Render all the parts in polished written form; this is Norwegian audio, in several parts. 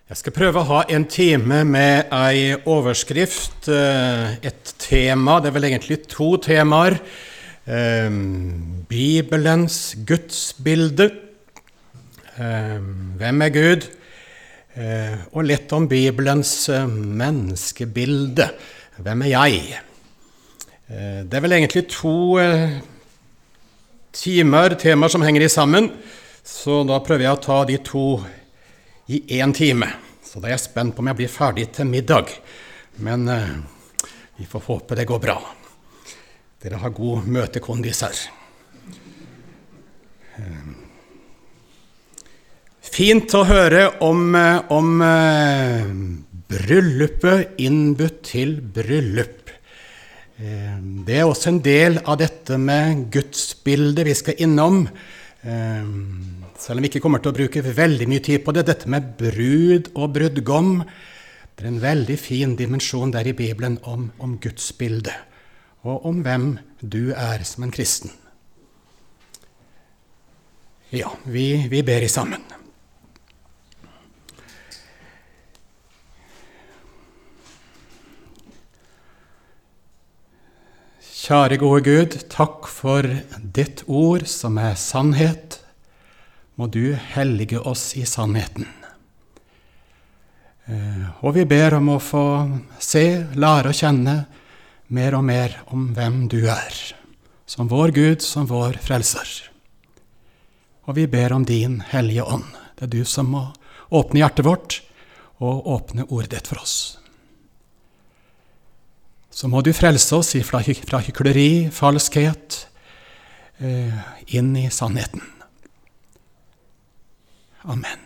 Jeg skal prøve å ha en time med ei overskrift, et tema, det er vel egentlig to temaer. Bibelens gudsbilde, hvem er Gud? Og litt om Bibelens menneskebilde, hvem er jeg? Det er vel egentlig to temaer som henger sammen, så da prøver jeg å ta de to i en time. Så da er jeg spent på om jeg blir ferdig til middag. Men vi får håpe det går bra. Dere har god møtekondis her. Fint å høre om bryllupet, innbudt til bryllup. Det er også en del av dette med gudsbildet vi skal innom. Selv om vi ikke kommer til å bruke veldig mye tid på det, dette med brud og brudgom, det er en veldig fin dimensjon der i Bibelen om gudsbildet, og om hvem du er som en kristen. Ja, vi ber i sammen. Kjære gode Gud, takk for ditt ord som er sannhet. Må du hellige oss i sannheten. Og vi ber om å få se, lære å kjenne mer og mer om hvem du er, som vår Gud, som vår frelser. Og vi ber om din hellige ånd. Det er du som må åpne hjertet vårt og åpne ordet ditt for oss. Så må du frelse oss fra hykleri, falskhet, inn i sannheten. Amen.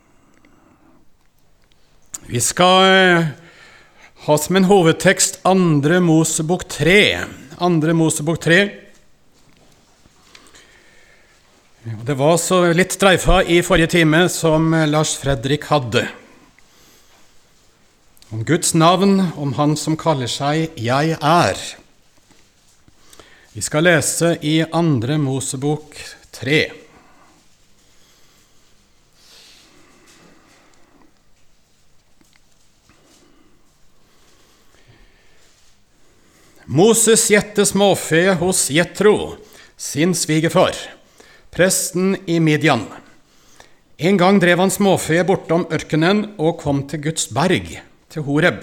Vi skal ha som en hovedtekst 2. Mosebok 3. 2. Mosebok 3. Det var så litt streifa i forrige time som Lars Fredrik hadde. Om Guds navn, om han som kaller seg Jeg er. Vi skal lese i 2. Mosebok 3. Moses gjette småfe hos Jethro, sin svigerfar, presten i Midian. En gang drev han småfe bortom ørkenen og kom til Guds berg, til Horeb.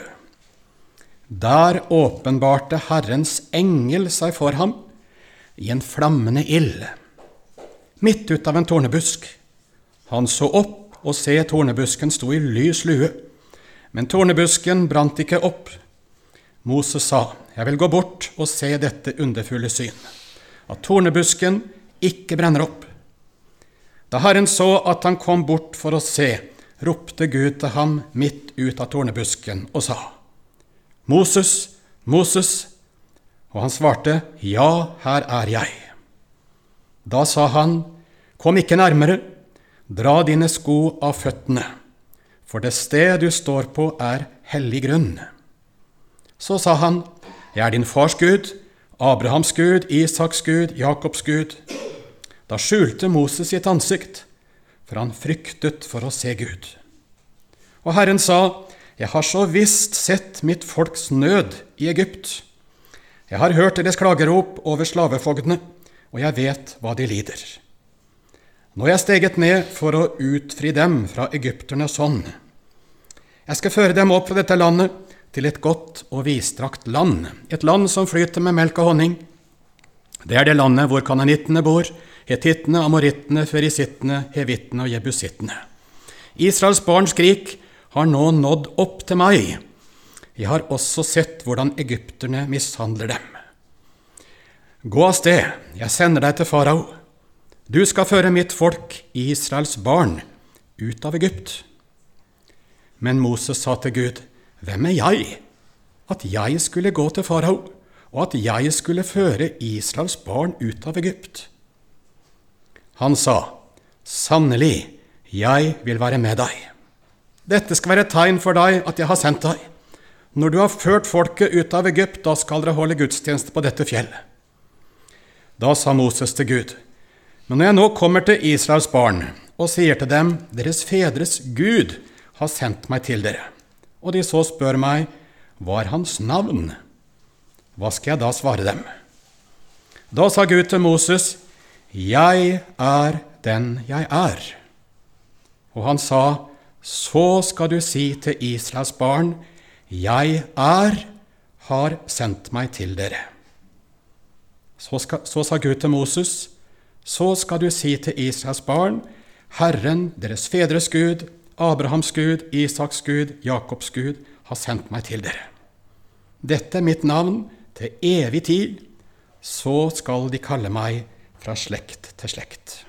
Der åpenbarte Herrens engel seg for ham i en flammende ild, midt ut av en tornebusk. Han så opp og se tornebusken sto i lys lue, men tornebusken brant ikke opp. Moses sa, jeg vil gå bort og se dette underfulle syn, at tornebusken ikke brenner opp. Da Herren så at han kom bort for å se, ropte Gud til ham midt ut av tornebusken og sa, Moses, Moses, og han svarte, ja, her er jeg. Da sa han, kom ikke nærmere, dra dine sko av føttene, for det sted du står på er hellig grunn. Så sa han, jeg er din fars Gud, Abrahams Gud, Isaks Gud, Jakobs Gud. Da skjulte Moses sitt ansikt, for han fryktet for å se Gud. Og Herren sa, jeg har så visst sett mitt folks nød i Egypt. Jeg har hørt deres klagerop over slavefogdene, og jeg vet hva de lider. Nå er jeg steget ned for å utfri dem fra egypternes hånd. Jeg skal føre dem opp fra dette landet, til et godt og vidstrakt land, et land som flyter med melk og honning. Det er det landet hvor kananittene bor, hetittene, amorittene, ferisittene, hevittene og jebusittene. Israels barns skrik har nå nådd opp til meg. Jeg har også sett hvordan egypterne mishandler dem. Gå av sted, jeg sender deg til farao. Du skal føre mitt folk, Israels barn, ut av Egypt. Men Moses sa til Gud, hvem er jeg, at jeg skulle gå til farao, og at jeg skulle føre Israels barn ut av Egypt? Han sa, sannelig, jeg vil være med deg. Dette skal være et tegn for deg at jeg har sendt deg. Når du har ført folket ut av Egypt, da skal dere holde gudstjeneste på dette fjellet. Da sa Moses til Gud, men når jeg nå kommer til Israels barn, og sier til dem, deres fedres Gud har sendt meg til dere. Og de så spør meg, hva er hans navn? Hva skal jeg da svare dem? Da sa Gud til Moses, jeg er den jeg er. Og han sa, så skal du si til Israels barn, jeg har sendt meg til dere. Så sa Gud til Moses, så skal du si til Israels barn, Herren, deres fedres Gud, Abrahams Gud, Isaks Gud, Jakobs Gud, har sendt meg til dere. Dette er mitt navn til evig tid, så skal de kalle meg fra slekt til slekt.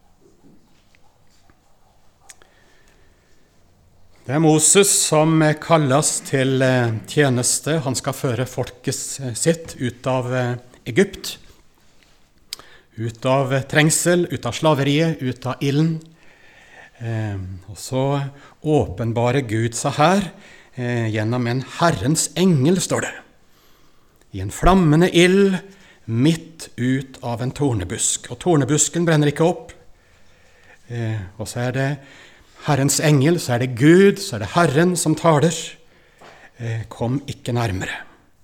Det er Moses som kalles til tjeneste. Han skal føre folket sitt ut av Egypt, ut av trengsel, ut av slaveriet, ut av ilden. Og så åpenbarer Gud seg her gjennom en Herrens engel, står det. I en flammende ild midt ut av en tornebusk. Og tornebusken brenner ikke opp. Og så er det Herrens engel, så er det Gud, så er det Herren som taler. Kom ikke nærmere.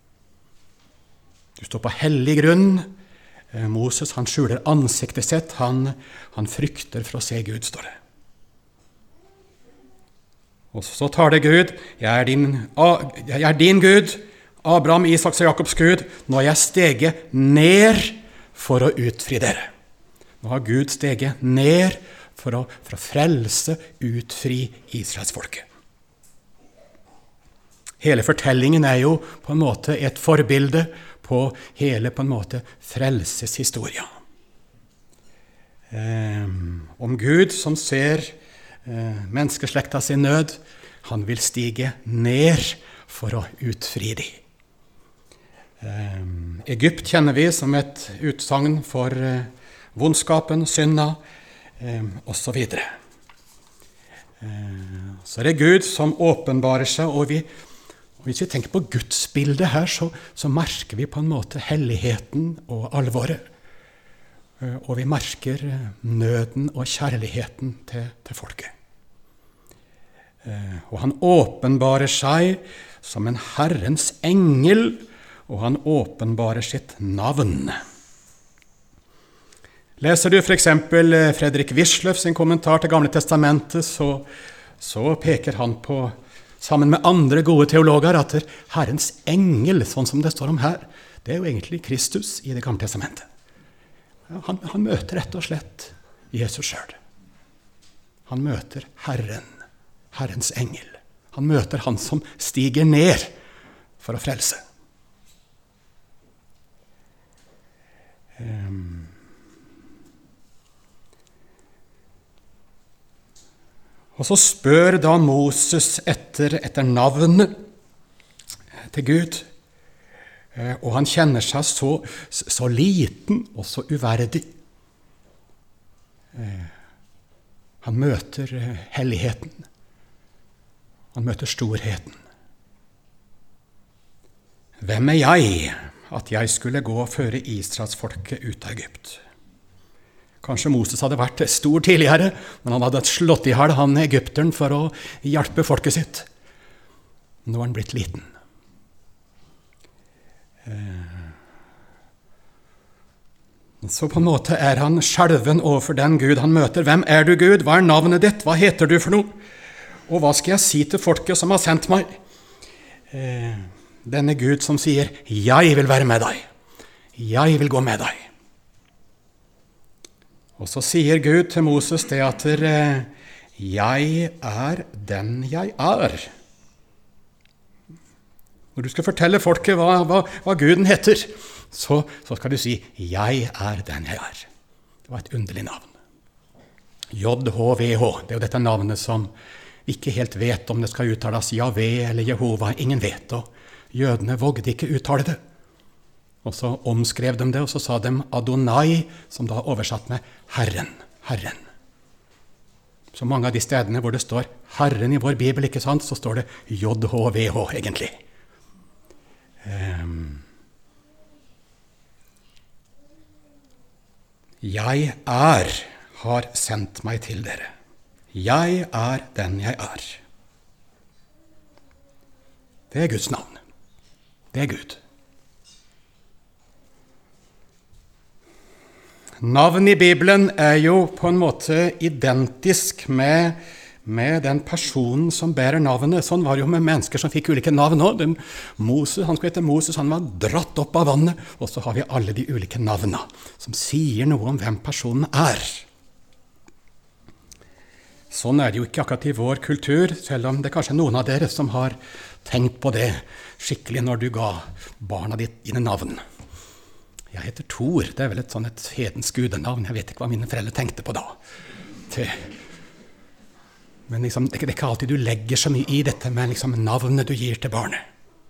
Du står på hellig grunn. Moses, han skjuler ansiktet sitt. Han frykter for å se Gud, står det. Og så taler Gud, jeg er din Gud, Abraham, Isaks og Jakobs Gud. Nå har jeg steget ned for å utfri dere. Nå har Gud steget ned for å frelse, utfri Israelsfolket. Hele fortellingen er jo på en måte et forbilde på hele på en måte frelseshistoria. Om Gud som ser menneskeslekta sin nød, han vil stige ned for å utfri dem. Egypt kjenner vi som et utsagn for vondskapen, synda, og så videre. Så er det Gud som åpenbarer seg, og hvis vi tenker på gudsbildet her, så merker vi på en måte helligheten og alvoret. Og vi merker nøden og kjærligheten til folket. Og han åpenbarer seg som en Herrens engel, og han åpenbarer sitt navn. Leser du for eksempel Fredrik Wisløff sin kommentar til Gamle Testamentet, så peker han på, sammen med andre gode teologer, at Herrens engel, sånn som det står om her, det er jo egentlig Kristus i det Gamle Testamentet. Han møter rett og slett Jesus selv. Han møter Herrens engel. Han møter han som stiger ned for å frelse. Og så spør da Moses etter navnet til Gud, og han kjenner seg så liten og så uverdig. Han møter helligheten. Han møter storheten. Hvem er jeg, at jeg skulle gå og føre Israelsfolket ut av Egypt? Kanskje Moses hadde vært stor tidligere, men han hadde slått i hjel han egypteren for å hjelpe folket sitt. Nå er han blitt liten. Så på en måte er han skjelven overfor den Gud han møter. Hvem er du, Gud? Hva er navnet ditt? Hva heter du for noe? Og hva skal jeg si til folket som har sendt meg? Denne Gud som sier, jeg vil være med deg. Jeg vil gå med deg. Og så sier Gud til Moses det at jeg er den jeg er. Når du skal fortelle folket hva Guden heter, så skal du si, jeg er den jeg er. Det var et underlig navn. JHVH, det er jo dette navnet som vi ikke helt vet om det skal uttales Jahve eller Jehova. Ingen vet, og jødene vågde ikke uttale det. Og så omskrev de det, og så sa de Adonai, som da oversatt med Herren, Herren. Så mange av de stedene hvor det står Herren i vår Bibel, ikke sant, så står det JHVH egentlig. Jeg har sendt meg til dere. Jeg er den jeg er. Det er Guds navn. Det er Gud. Navn i Bibelen er jo på en måte identisk med den personen som bærer navnet. Sånn var det jo med mennesker som fikk ulike navn også. Moses, han skulle hete Moses, han var dratt opp av vannet. Og så har vi alle de ulike navnene som sier noe om hvem personen er. Sånn er det jo ikke akkurat i vår kultur, selv om det kanskje er noen av dere som har tenkt på det skikkelig når du ga barna dine navn. Jeg heter Thor, det er vel et hedensk gudenavn. Jeg vet ikke hva mine foreldre tenkte på da. Men liksom, det er ikke alltid du legger så mye i dette med liksom, navnet du gir til barnet.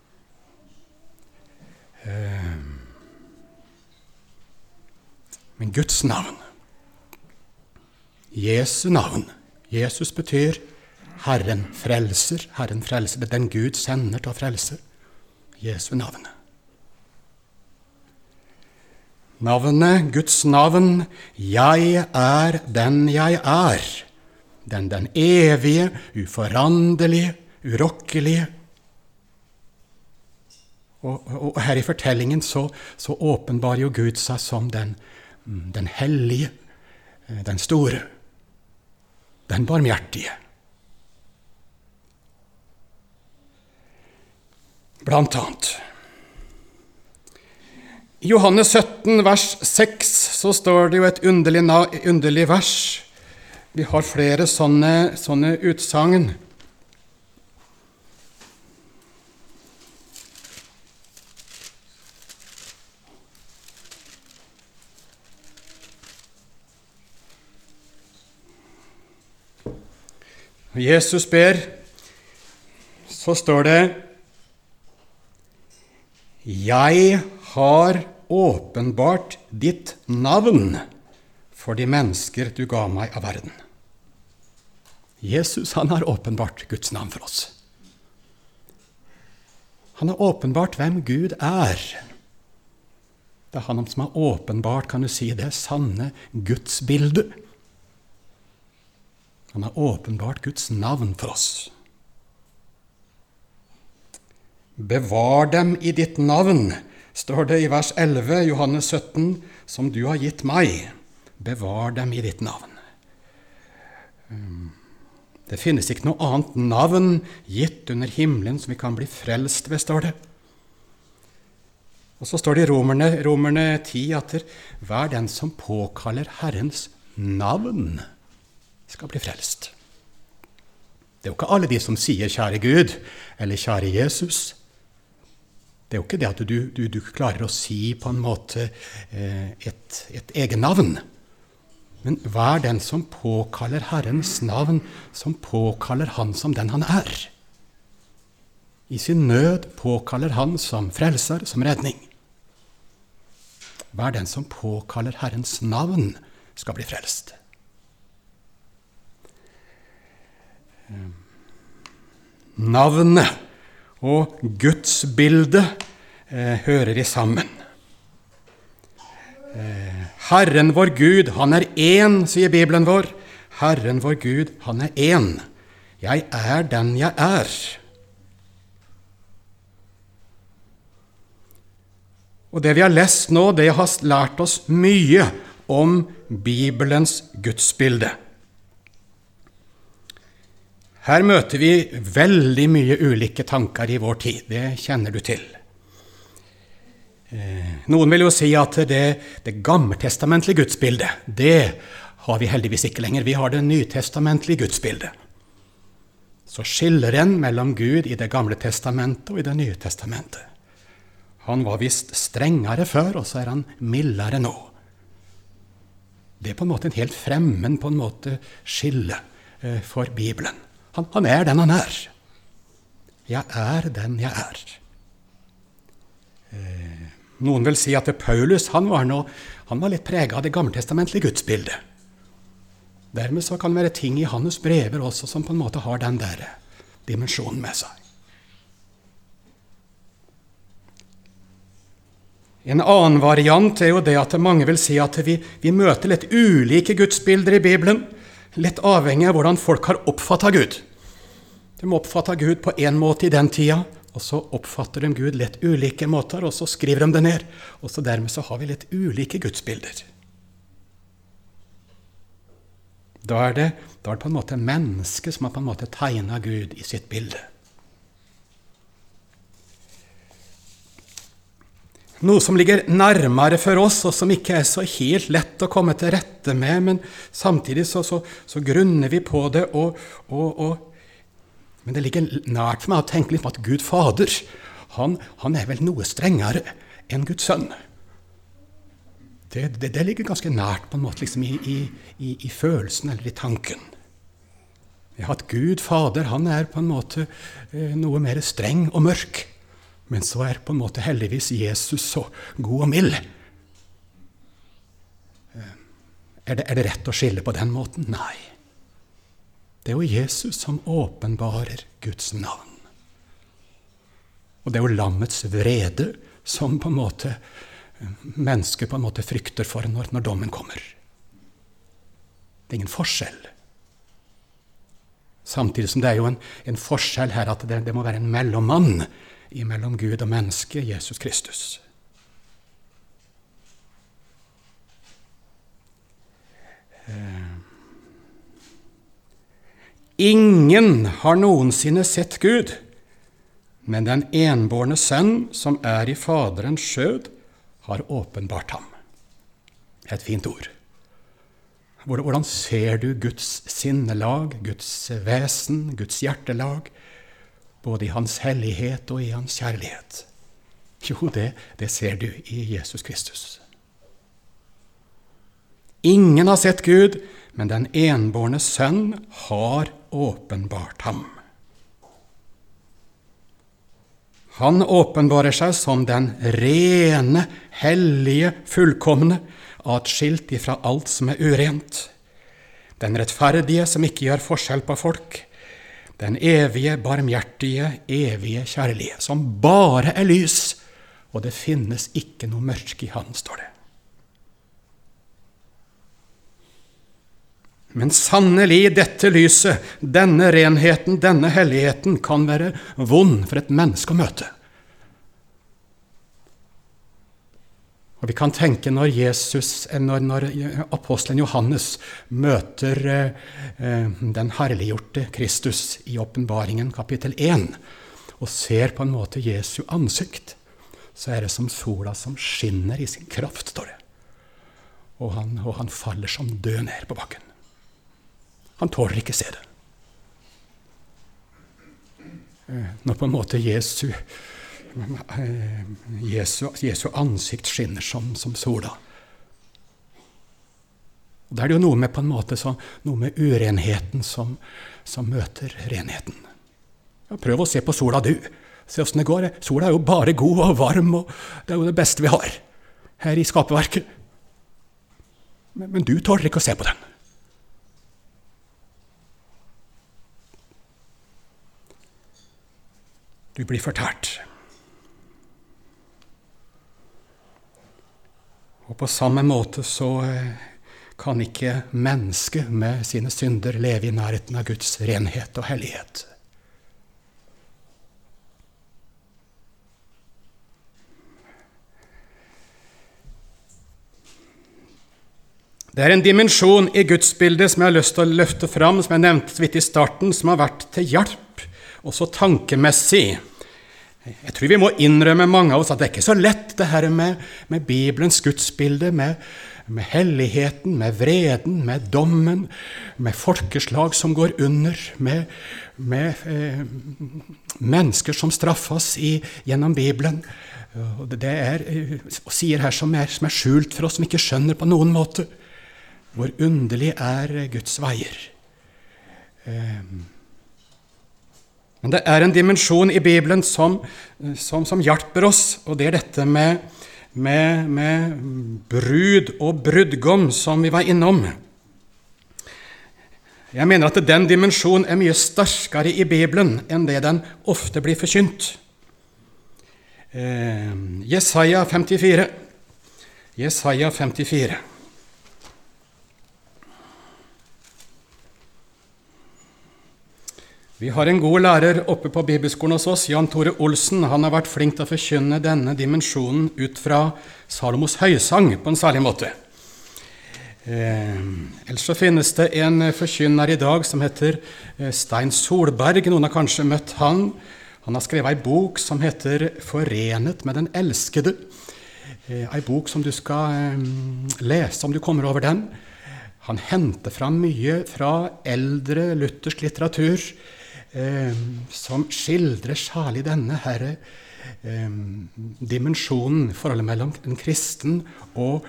Men Guds navn, Jesu navn, Jesus betyr Herren frelser. Herren frelser, det er den Gud sender til å frelse. Jesu navn. Navnet, Guds navn, jeg er den jeg er. Den evige, uforanderlige, urokkelige. Og her i fortellingen så åpenbarer jo Gud seg som den hellige, den store, den barmhjertige. Blant annet. I Johannes 17, vers 6, så står det jo et underlig vers. Vi har flere sånne utsagn. Jesus ber, så står det: Jeg har åpenbart ditt navn for de mennesker du ga meg av verden. Jesus, han har åpenbart Guds navn for oss. Han har åpenbart hvem Gud er. Det er han som har åpenbart, kan du si, det sanne Guds bilde. Han har åpenbart Guds navn for oss. Bevar dem i ditt navn, står det i vers 11, Johannes 17, som du har gitt meg. Bevar dem i ditt navn. Det finnes ikke noe annet navn gitt under himmelen som vi kan bli frelst ved, står det. Og så står det i Romerne 10 at hver den som påkaller Herrens navn skal bli frelst. Det er jo ikke alle de som sier kjære Gud eller kjære Jesus. Det er jo ikke det at du klarer å si på en måte et egennavn. Men hver den som påkaller Herrens navn, som påkaller han som den han er. I sin nød påkaller han som frelser, som redning. Hver den som påkaller Herrens navn, skal bli frelst. Navnet og Guds bilde hører i sammen. Herren vår Gud, han er én, sier Bibelen vår. Herren vår Gud, han er én. Jeg er den jeg er. Og det vi har lest nå, det har lært oss mye om Bibelens gudsbilde. Her møter vi veldig mye ulike tanker i vår tid, det kjenner du til. Noen vil jo si at det gammeltestamentlige gudsbildet, det har vi heldigvis ikke lenger. Vi har det nytestamentlige gudsbildet. Så skiller en mellom Gud i det gamle testamentet og i det nye testamentet. Han var vist strengere før, og så er han mildere nå. Det er på en måte en helt fremmed skille for Bibelen. Han er den han er. Jeg er den jeg er. Noen vil si at Paulus, han var litt preget av det gammeltestamentlige gudsbildet. Dermed så kan det være ting i hans brever også som på en måte har den der dimensjonen med seg. En annen variant er jo det at mange vil si at vi møter litt ulike gudsbilder i Bibelen, litt avhengig av hvordan folk har oppfattet Gud. De oppfattet Gud på en måte i den tida, og så oppfatter de Gud litt ulike måter, og så skriver de det ned. Og så dermed så har vi litt ulike gudsbilder. Da er det på en måte mennesket som har på en måte tegnet Gud i sitt bilde. Noe som ligger nærmere for oss, og som ikke er så helt lett å komme til rette med, men samtidig så grunner vi på det, men det ligger nært for meg å tenke litt på at Gud Fader, han er vel noe strengere enn Guds sønn. Det ligger ganske nært på en måte liksom i følelsen eller i tanken. Ja, at Gud Fader, han er på en måte noe mer streng og mørk, men så er på en måte heldigvis Jesus så god og mild. Er det rett å skille på den måten? Nei. Det er jo Jesus som åpenbarer Guds navn. Og det er jo lammets vrede som på en måte mennesker på en måte frykter for når dommen kommer. Det er ingen forskjell. Samtidig som det er jo en forskjell her at det må være en mellommann mellom Gud og menneske, Jesus Kristus. Ingen har noensinne sett Gud, men den enbårne sønn som er i Faderens skjød, har åpenbart ham. Et fint ord. Hvordan ser du Guds sinnelag, Guds vesen, Guds hjertelag, både i hans hellighet og i hans kjærlighet? Jo, det ser du i Jesus Kristus. Ingen har sett Gud, men den enbårne sønn har åpenbart ham. Han åpenbarer seg som den rene, hellige, fullkomne, atskilt ifra alt som er urent. Den rettferdige som ikke gjør forskjell på folk. Den evige, barmhjertige, evige kjærlige, som bare er lys, og det finnes ikke noe mørke i han, står det. Men sannelig, dette lyset, denne renheten, denne helligheten, kan være vond for et menneske å møte. Og vi kan tenke når apostelen Johannes møter den herliggjorte Kristus i åpenbaringen kapittel 1, og ser på en måte Jesu ansikt, så er det som sola som skinner i sin kraft, står det. Og han faller som død ned på bakken. Han tåler ikke se det. Når på en måte Jesu ansikt skinner som sola. Og da er det jo noe med på en måte noe med urenheten som møter renheten. Ja, prøv å se på sola du. Se hvordan det går. Sola er jo bare god og varm, og det er jo det beste vi har her i skaperverket. Men du tåler ikke å se på den. Du blir fortært. Og på samme måte så kan ikke mennesket med sine synder leve i nærheten av Guds renhet og hellighet. Det er en dimensjon i gudsbildet som jeg har lyst til å løfte fram, som jeg nevnte så vidt i starten, som har vært til hjelp, også tankemessig. Jeg tror vi må innrømme mange av oss at det er ikke så lett det her med Bibelens gudsbilde, med helligheten, med vreden, med dommen, med folkeslag som går under, med mennesker som straffes gjennom Bibelen. Og det er, og sier her som er skjult for oss, som ikke skjønner på noen måte. Hvor underlig er Guds veier. Men det er en dimensjon i Bibelen som hjelper oss, og det er dette med brud og brudgom som vi var innom. Jeg mener at den dimensjonen er mye sterkere i Bibelen enn det den ofte blir forkynt. Jesaja 54. Jesaja 54. Vi har en god lærer oppe på bibelskolen hos oss, Jan Tore Olsen. Han har vært flink til å forkynne denne dimensjonen ut fra Salomos høysang på en særlig måte. Ellers så finnes det en forkynner i dag som heter Stein Solberg. Noen har kanskje møtt han. Han har skrevet en bok som heter Forenet med den elskede. En bok som du skal lese om du kommer over den. Han henter fram mye fra eldre luthersk litteratur som skildrer særlig denne herre dimensjonen, forholdet mellom en kristen og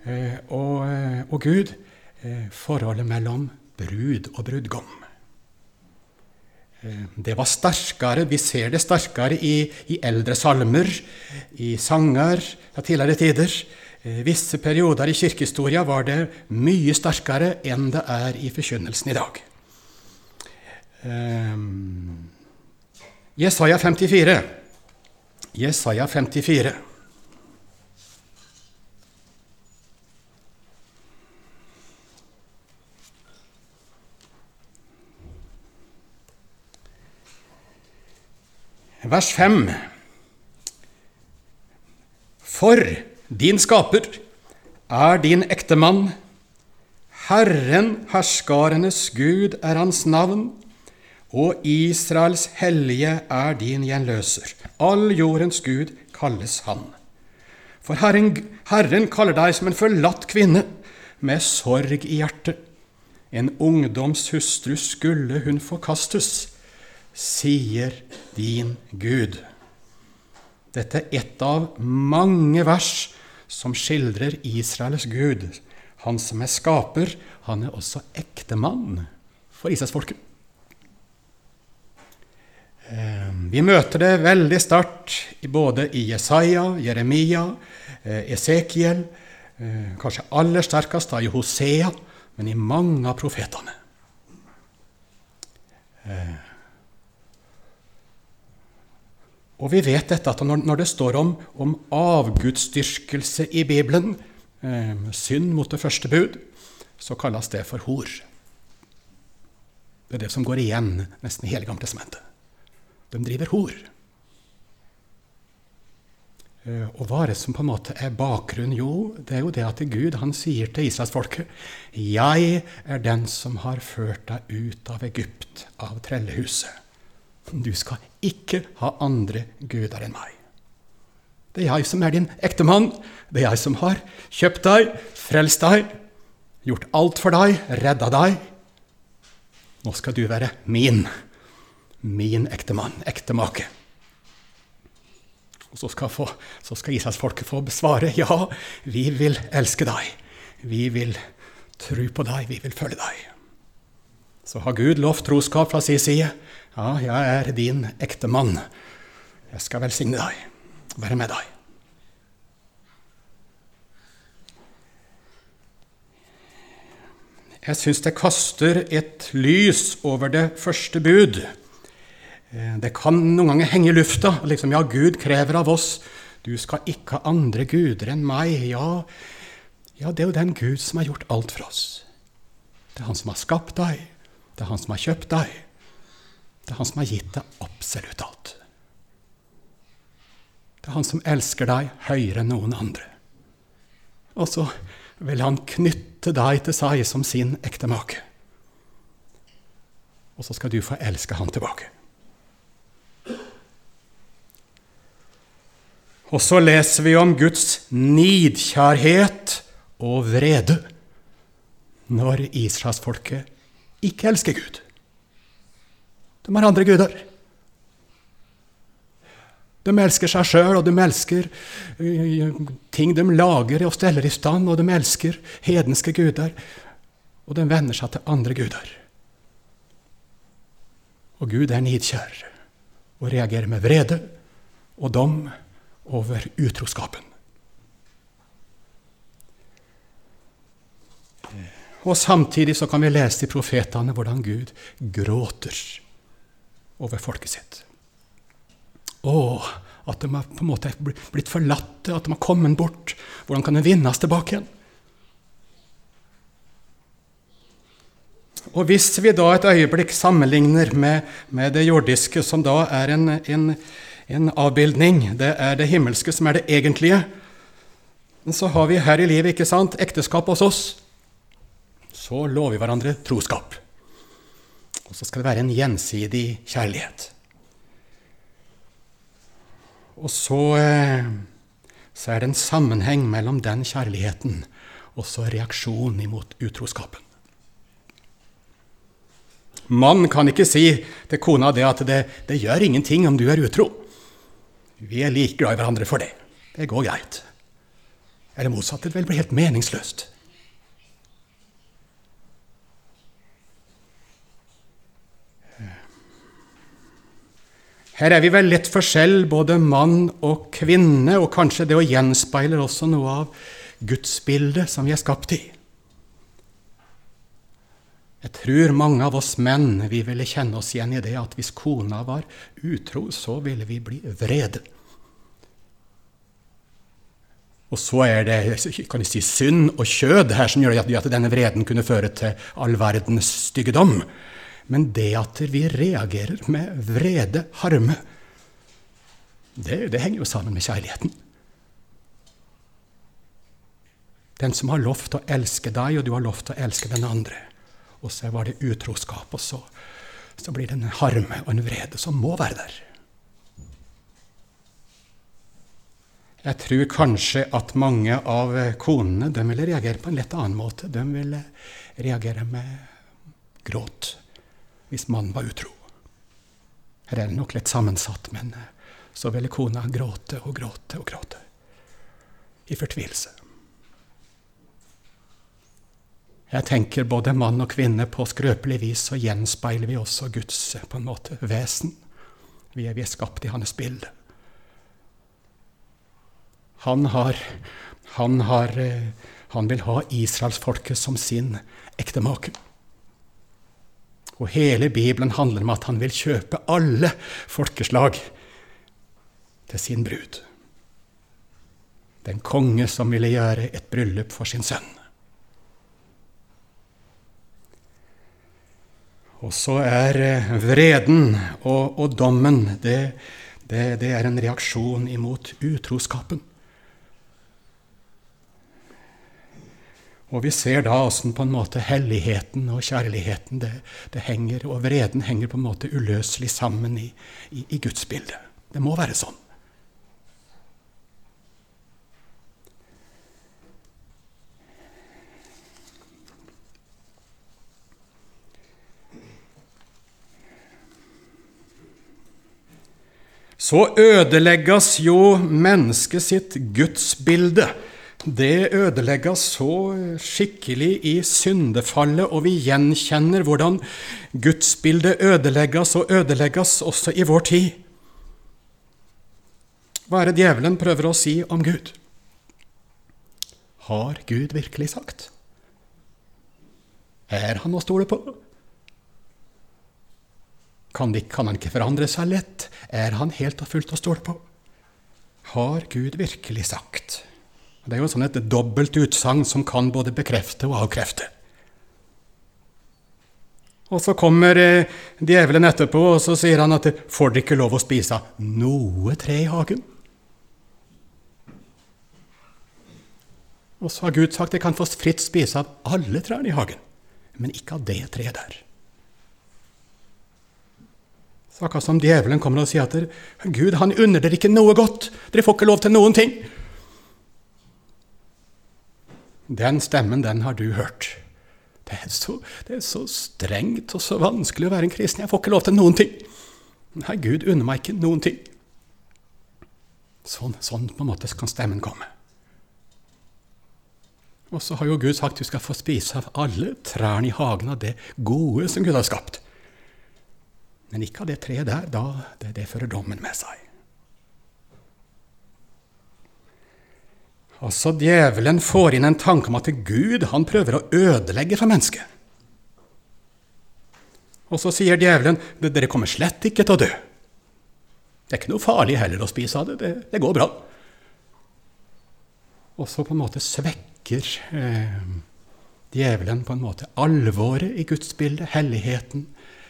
Gud, forholdet mellom brud og brudgom. Det var sterkere, vi ser det sterkere i eldre salmer, i sanger fra tidligere tider. Visse perioder i kirkehistoria var det mye sterkere enn det er i forkynnelsen i dag. Jesaja 54. Jesaja 54. Vers 5. For din skaper er din ektemann, Herren herskarenes Gud er hans navn, og Israels hellige er din gjenløser. All jordens Gud kalles han. For Herren kaller deg som en forlatt kvinne, med sorg i hjertet. En ungdomshustru skulle hun forkastes, sier din Gud. Dette er et av mange vers som skildrer Israels Gud. Han som er skaper, han er også ektemann for Israels folket. Vi møter det veldig sterkt både i Jesaja, Jeremia, Esekiel, kanskje aller sterkest i Hosea, men i mange av profetene. Og vi vet dette at når det står om avgudsdyrkelse i Bibelen, synd mot det første bud, så kalles det for hor. Det er det som går igjen nesten i hele Gamle testamentet. De driver hor. Og hva er det som på en måte er bakgrunn? Jo, det er jo det at Gud, han sier til Israelsfolket, jeg er den som har ført deg ut av Egypt, av trellehuset. Du skal ikke ha andre guder enn meg. Det er jeg som er din ektemann. Det er jeg som har kjøpt deg, frelst deg, gjort alt for deg, redda deg. Nå skal du være min ektemann, ektemake. Og så skal Israelsfolket få besvare, ja, vi vil elske deg, vi vil tro på deg, vi vil følge deg. Så har Gud lovt troskap fra sin side. Ja, jeg er din ektemann. Jeg skal velsigne deg, være med deg. Jeg synes det kaster et lys over det første bud. Det kan noen ganger henge i lufta, liksom, ja, Gud krever av oss, du skal ikke ha andre guder enn meg. Ja, det er jo den Gud som har gjort alt for oss. Det er han som har skapt deg, det er han som har kjøpt deg, det er han som har gitt deg absolutt alt. Det er han som elsker deg høyere enn noen andre. Og så vil han knytte deg til seg som sin ektemake. Og så skal du få elske han tilbake. Og så leser vi om Guds nidkjærhet og vrede når Israelsfolket ikke elsker Gud. De har andre guder. De elsker seg selv, og de elsker ting de lager og steller i stand, og de elsker hedenske guder, og de vender seg til andre guder. Og Gud er nidkjær og reagerer med vrede og dom over utroskapen. Og samtidig så kan vi lese i profetene hvordan Gud gråter over folket sitt. At de har på en måte blitt forlatte, at de har kommet bort. Hvordan kan de vinnes tilbake igjen? Og hvis vi da et øyeblikk sammenligner med det jordiske, som da er en avbildning, det er det himmelske som er det egentlige, så har vi her i livet, ikke sant, ekteskap hos oss. Så lover vi hverandre troskap. Og så skal det være en gjensidig kjærlighet. Og så er det en sammenheng mellom den kjærligheten og så reaksjon imot utroskapen. Mann kan ikke si til kona det at det gjør ingenting om du er utro. Vi er like glad i hverandre for det. Det går greit. Eller motsatt, det vil bli helt meningsløst. Her er vi vel litt forskjell, både mann og kvinne, og kanskje det å gjenspeile også noe av gudsbildet som vi er skapt i. Jeg tror mange av oss menn, vi ville kjenne oss igjen i det at hvis kona var utro, så ville vi bli vrede. Og så er det, kan vi si, synd og kjød her som gjør at denne vreden kunne føre til all verdens styggedom. Men det at vi reagerer med vrede, harme, det henger jo sammen med kjærligheten. Den som har lov til å elske deg, og du har lov til å elske den andre. Og så var det utroskap, og så blir det en harme og en vrede som må være der. Jeg tror kanskje at mange av konene, de ville reagere på en litt annen måte. De ville reagere med gråt hvis mannen var utro. Her er det nok litt sammensatt, men så ville kona gråte og gråte og gråte i fortvilelse. Jeg tenker både mann og kvinne på skrøpelig vis, så gjenspeiler vi også Guds på en måte vesen. Vi er skapt i hans bilde. Han vil ha Israelsfolket som sin ektemake. Og hele Bibelen handler om at han vil kjøpe alle folkeslag til sin brud. Det er en konge som ville gjøre et bryllup for sin sønn. Og så er vreden og dommen, det er en reaksjon imot utroskapen. Og vi ser da hvordan på en måte helligheten og kjærligheten, det henger, og vreden henger på en måte uløselig sammen i Guds bilde. Det må være sånn. Så ødelegges jo mennesket sitt gudsbilde. Det ødelegges så skikkelig i syndefallet, og vi gjenkjenner hvordan gudsbildet ødelegges og ødelegges også i vår tid. Hva er det djevelen prøver å si om Gud? Har Gud virkelig sagt? Er han å stole på? Kan han ikke forandre seg lett? Er han helt og fullt å stole på? Har Gud virkelig sagt? Det er jo sånn et dobbelt utsagn som kan både bekrefte og avkrefte. Og så kommer djevelen etterpå, og så sier han at får dere ikke lov å spise noe tre i hagen? Og så har Gud sagt at dere kan få fritt spise av alle trærne i hagen, men ikke av det treet der. Så akkurat som djevelen kommer og sier at Gud, han unner dere ikke noe godt. Dere får ikke lov til noen ting. Den stemmen, den har du hørt. Det er så strengt og så vanskelig å være en kristen. Jeg får ikke lov til noen ting. Nei, Gud unner meg ikke noen ting. Sånn på en måte kan stemmen komme. Og så har jo Gud sagt at du skal få spise av alle trærne i hagen av det gode som Gud har skapt. Men ikke av det treet der, det fører dommen med seg. Altså, djevelen får inn en tanke om at Gud, han prøver å ødelegge for mennesket. Og så sier djevelen, dere kommer slett ikke til å dø. Det er ikke noe farlig heller å spise av det, det går bra. Og så på en måte svekker djevelen på en måte alvoret i Guds bilde, helligheten,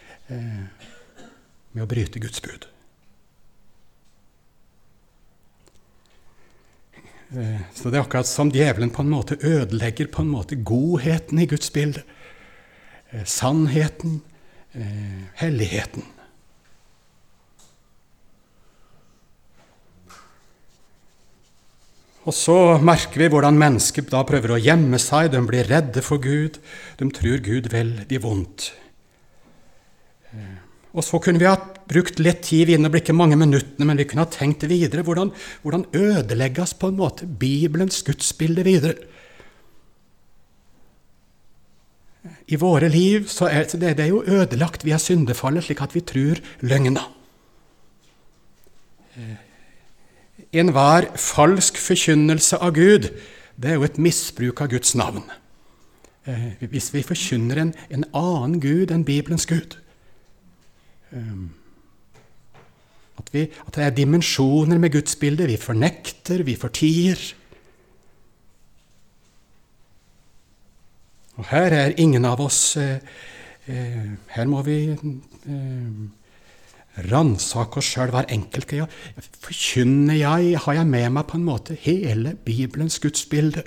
med å bryte Guds bud. Så det er akkurat som djevelen på en måte ødelegger på en måte godheten i Guds bilde, sannheten, helligheten. Og så merker vi hvordan mennesker da prøver å gjemme seg, de blir redde for Gud, de tror Gud vil de vondt. Og så kunne vi ha brukt litt tid, det blir ikke mange minuttene, men vi kunne ha tenkt videre, hvordan ødelegges på en måte Bibelens gudsbilde videre. I våre liv så det er jo ødelagt, vi er syndefallet slik at vi tror løgna. Enhver falsk forkynnelse av Gud, det er jo et misbruk av Guds navn. Hvis vi forkynner en annen Gud enn Bibelens Gud, at det er dimensjoner med Guds bilde, vi fornekter, vi fortier. Og her er ingen av oss, her må vi ransake oss selv hver enkelt. Forkynner har jeg med meg på en måte hele Bibelens gudsbilde?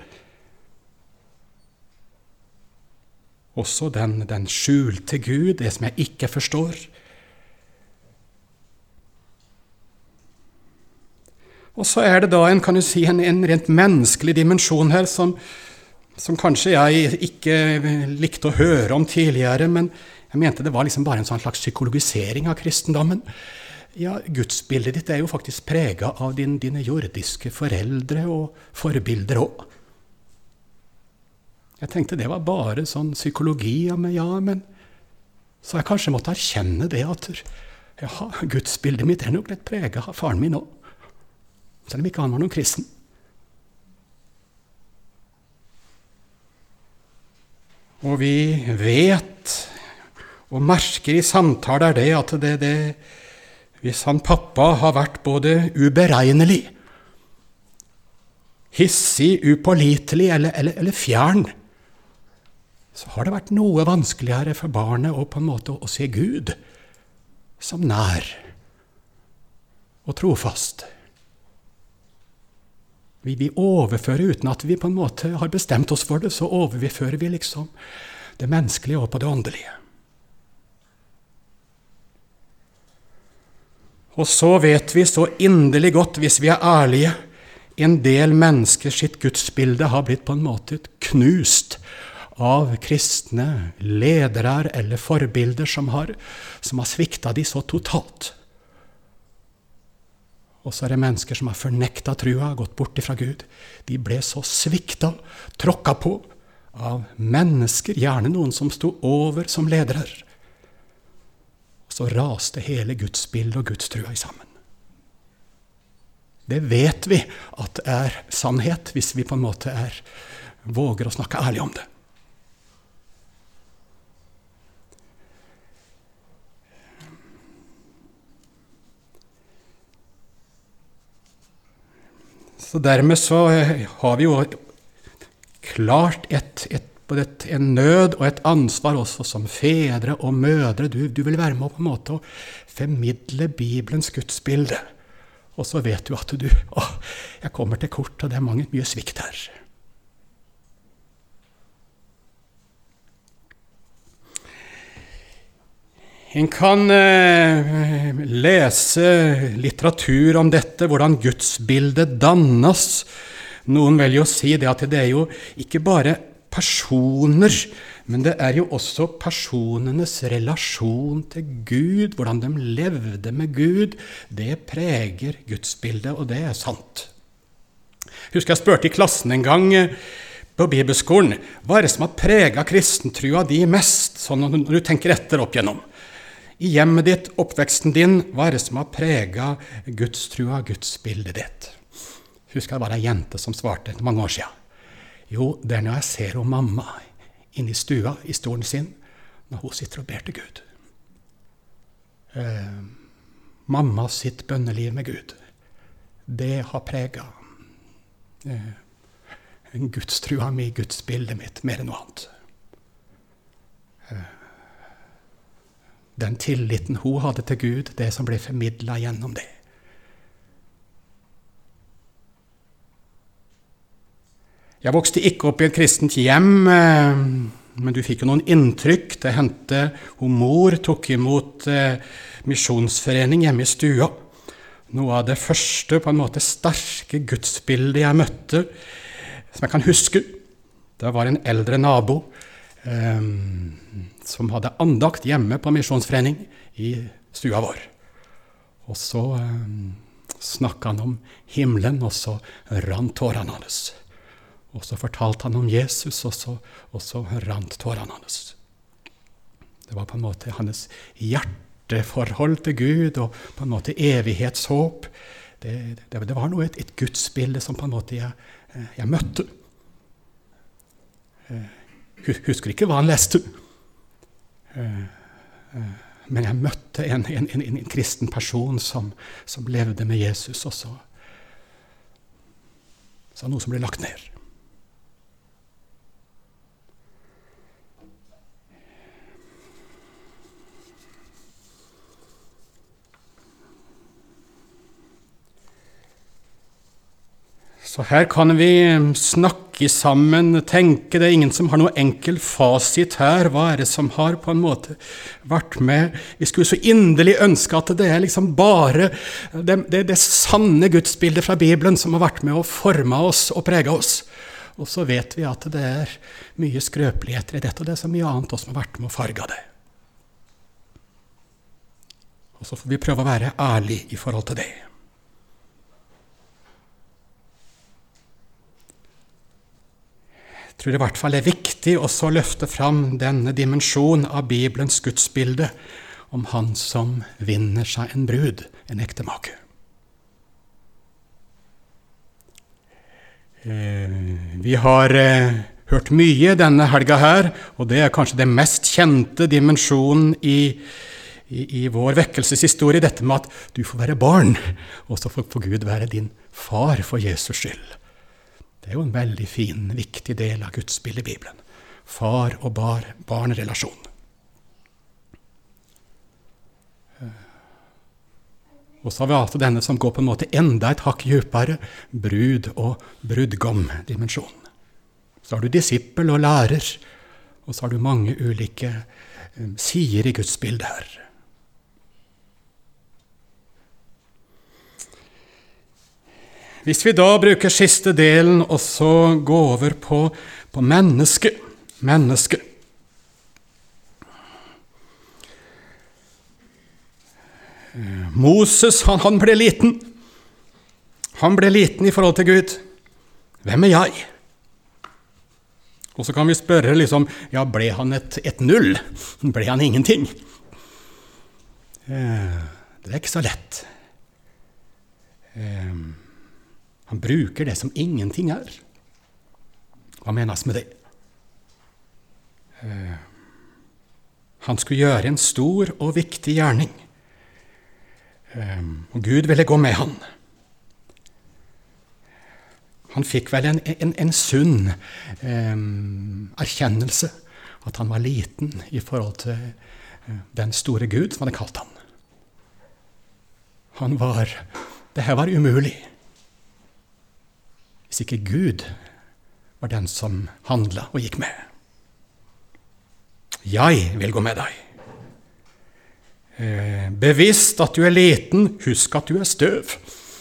Også den skjulte Gud, det som jeg ikke forstår. Og så er det da en rent menneskelig dimensjon her, som kanskje jeg ikke likte å høre om tidligere, men jeg mente det var liksom bare en sånn slags psykologisering av kristendommen. Ja, gudsbildet ditt er jo faktisk preget av dine jordiske foreldre og forbilder også. Jeg tenkte det var bare sånn psykologi, men så jeg kanskje måtte erkjenne det at gudsbildet mitt er nok litt preget av faren min også, selv om ikke han var noen kristen. Og vi vet og merker i samtaler at hvis han pappa har vært både uberegnelig, hissig, upålitelig eller fjern, så har det vært noe vanskeligere for barnet å på en måte å se Gud som nær og trofast. Vi overfører uten at vi på en måte har bestemt oss for det, så overfører vi liksom det menneskelige over på det åndelige. Og så vet vi så inderlig godt, hvis vi er ærlige, en del mennesker sitt gudsbilde har blitt på en måte knust av kristne ledere eller forbilder som har sviktet de så totalt. Og så er det mennesker som har fornektet trua, gått bort fra Gud. De ble så sviktet, tråkket på av mennesker, gjerne noen som stod over som ledere. Og så raste hele gudsbildet og gudstrua sammen. Det vet vi at er sannhet, hvis vi på en måte våger å snakke ærlig om det. Så dermed så har vi jo klart en nød og et ansvar også som fedre og mødre. Du vil være med på en måte å formidle Bibelens gudsbilde. Og så vet du at jeg kommer til kort, og det er mye svikt her. En kan lese litteratur om dette, hvordan gudsbildet dannes. Noen vil jo si det at det er jo ikke bare personer, men det er jo også personenes relasjon til Gud, hvordan de levde med Gud. Det preger gudsbildet, og det er sant. Husker jeg spurte i klassen en gang på bibelskolen, hva er det som har preget kristentrua de mest, sånn når du tenker etter opp gjennom? I hjemmet ditt, oppveksten din, hva er det som har preget gudstrua, gudsbildet ditt? Husker jeg var en jente som svarte mange år siden. Jo, det er når jeg ser mamma inne i stua, i stolen sin, når hun sitter og ber til Gud. Mamma sitt bønneliv med Gud, det har preget gudstrua mi, gudsbildet mitt, mer enn noe annet. Den tilliten hun hadde til Gud, det som ble formidlet gjennom det. Jeg vokste ikke opp i et kristent hjem, men du fikk jo noen inntrykk. Det hendte hun mor tok imot misjonsforening hjemme i stua. Noe av det første, på en måte sterke gudsbildet jeg møtte, som jeg kan huske, det var en eldre nabo som hadde andakt hjemme på misjonsforening i stua vår. Og så snakket han om himmelen, og så rant tårene hans. Og så fortalte han om Jesus, og så rant tårene hans. Det var på en måte hans hjerteforhold til Gud, og på en måte evighetshåp. Det var noe, et gudsbilde som på en måte jeg møtte. Husker ikke hva han leste. Men jeg møtte en kristen person som levde med Jesus, og så noe som ble lagt ned. Så her kan vi snakke sammen, tenke. Det er ingen som har noe enkel fasit her. Hva er det som har på en måte vært med? Vi skulle så inderlig ønske at det er liksom bare det sanne gudsbildet fra Bibelen som har vært med å forme oss og prege oss. Og så vet vi at det er mye skrøpeligheter i dette, og det er så mye annet også som har vært med å farge det. Og så får vi prøve å være ærlige i forhold til det. Jeg tror i hvert fall det er viktig også å løfte fram denne dimensjonen av Bibelens gudsbilde om han som vinner seg en brud, en ektemake. Vi har hørt mye denne helga her, og det er kanskje det mest kjente dimensjonen i vår vekkelseshistorie, dette med at du får være barn, og så får Gud være din far for Jesus skyld. Det er jo en veldig fin, viktig del av gudsbildet i Bibelen. Far- og barn-relasjon. Og så har vi altså denne som går på en måte enda et hakk dypere, brud- og brudgom-dimensjon. Så har du disippel og lærer, og så har du mange ulike sider i gudsbildet her. Hvis vi da bruker siste delen og så gå over på mennesket. Moses, han ble liten. Han ble liten i forhold til Gud. Hvem er jeg? Og så kan vi spørre liksom, ja, ble han et null? Ble han ingenting? Det er ikke så lett. Han bruker det som ingenting er. Hva menes med det? Han skulle gjøre en stor og viktig gjerning. Og Gud ville gå med han. Han fikk vel en sunn erkjennelse at han var liten i forhold til den store Gud som hadde kalt han. Det her var umulig. Hvis ikke Gud var den som handlet og gikk med. Jeg vil gå med deg. Bevisst at du er liten, husk at du er støv.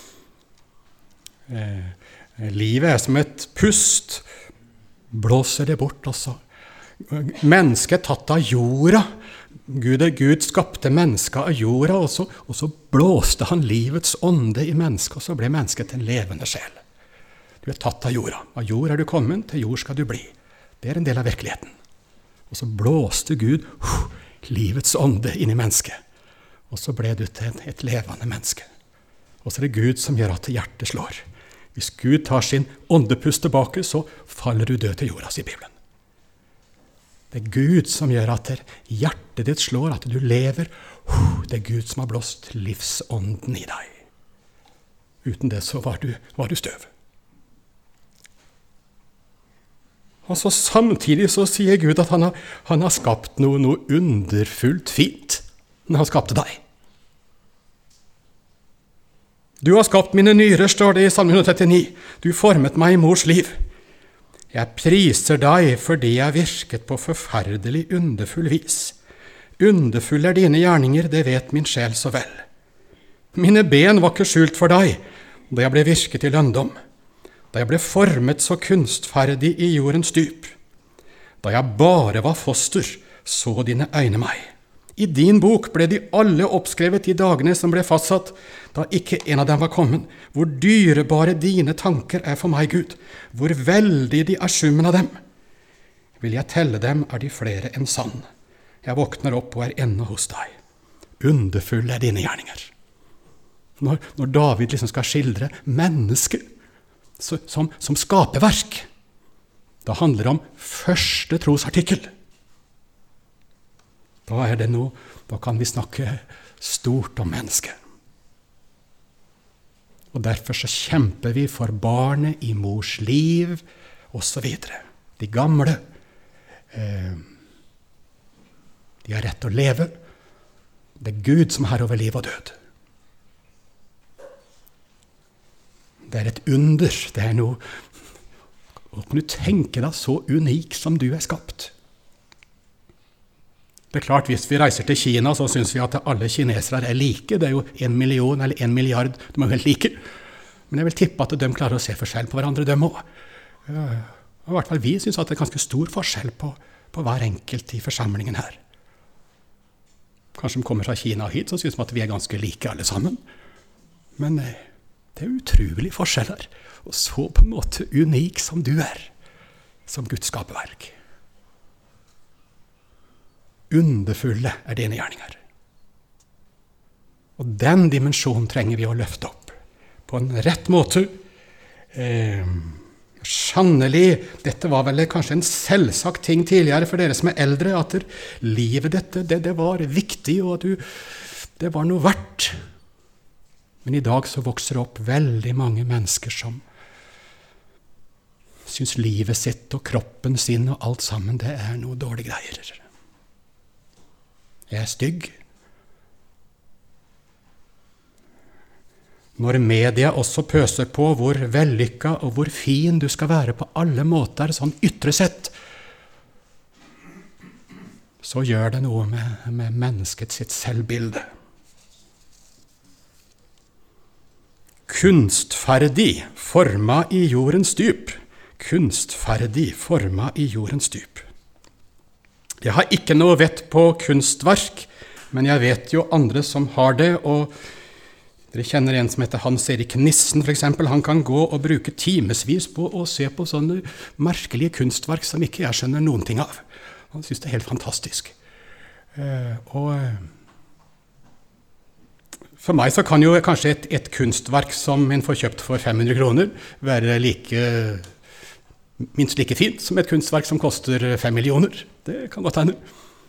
Livet er som et pust, blåser det bort også. Mennesket er tatt av jorda. Gud skapte mennesket av jorda, og så blåste han livets ånde i mennesket, og så ble mennesket en levende sjel. Du er tatt av jorda. Av jord er du kommet, til jord skal du bli. Det er en del av virkeligheten. Og så blåste Gud livets ånde inn i mennesket. Og så ble du til et levende menneske. Og så er det Gud som gjør at hjertet slår. Hvis Gud tar sin åndepust tilbake, så faller du død til jorda, sier Bibelen. Det er Gud som gjør at hjertet ditt slår, at du lever. Det er Gud som har blåst livsånden i deg. Uten det så var du støv. Og så samtidig så sier Gud at han har skapt noe underfullt fint når han skapte deg. Du har skapt mine nyrer, står det i Salme 139. Du formet meg i mors liv. Jeg priser deg fordi jeg virket på forferdelig underfull vis. Underfull er dine gjerninger, det vet min sjel så vel. Mine ben var ikke skjult for deg, da jeg ble virket i lønndom. Da jeg ble formet så kunstferdig i jordens dyp. Da jeg bare var foster, så dine øyne meg. I din bok ble de alle oppskrevet i dagene som ble fastsatt, da ikke en av dem var kommet. Hvor dyrebare dine tanker er for meg, Gud. Hvor veldig de er summen av dem. Vil jeg telle dem, er de flere enn sann. Jeg våkner opp og er ennå hos deg. Underfulle er dine gjerninger. Når David liksom skal skildre mennesket som skaperverk, da handler det om første trosartikkel. Da kan vi snakke stort om mennesket. Og derfor så kjemper vi for barnet i mors liv, og så videre. De gamle, de har rett til å leve. Det er Gud som er over liv og død. Det er et under, det er noe. Og kan du tenke deg så unik som du er skapt? Det er klart, hvis vi reiser til Kina, så synes vi at alle kinesere er like. Det er jo 1 million eller 1 milliard, de er helt like. Men jeg vil tippe at de klarer å se forskjell på hverandre, de også. Og i hvert fall vi synes at det er ganske stor forskjell på hver enkelt i forsamlingen her. Kanskje de kommer fra Kina hit, så synes de at vi er ganske like alle sammen. Men det er utrolig forskjeller. Og så på en måte unik som du er, som Guds skaperverk. Underfulle er dine gjerninger. Og den dimensjonen trenger vi å løfte opp på en rett måte. Sannelig, dette var vel kanskje en selvsagt ting tidligere for dere som er eldre, at livet dette, det var viktig, og det var noe verdt. Men i dag så vokser det opp veldig mange mennesker som synes livet sitt og kroppen sin og alt sammen, det er noe dårlige greier. Jeg er stygg. Når media også pøser på hvor vellykka og hvor fin du skal være på alle måter, sånn ytre sett, så gjør det noe med mennesket sitt selvbilde. Kunstferdig forma i jordens dyp. Kunstferdig forma i jordens dyp. Jeg har ikke noe vett på kunstverk, men jeg vet jo andre som har det, og dere kjenner en som heter Hans Erik Nissen, for eksempel. Han kan gå og bruke timesvis på å se på sånne merkelige kunstverk som ikke jeg skjønner noen ting av. Han synes det er helt fantastisk. For meg så kan jo kanskje et kunstverk som en får kjøpt for 500 kroner være minst like fint som et kunstverk som koster 5 millioner. Det kan godt hende.